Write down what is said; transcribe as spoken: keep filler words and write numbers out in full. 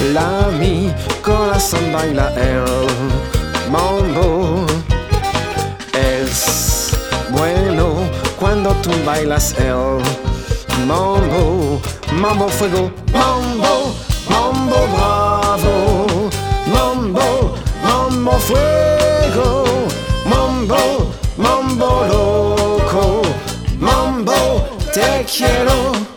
La mi corazón baila el mambo. Es bueno cuando tú bailas el mambo. Mambo fuego, mambo, mambo bravo. Mambo, mambo fuego. Mambo, mambo loco. Mambo, te quiero.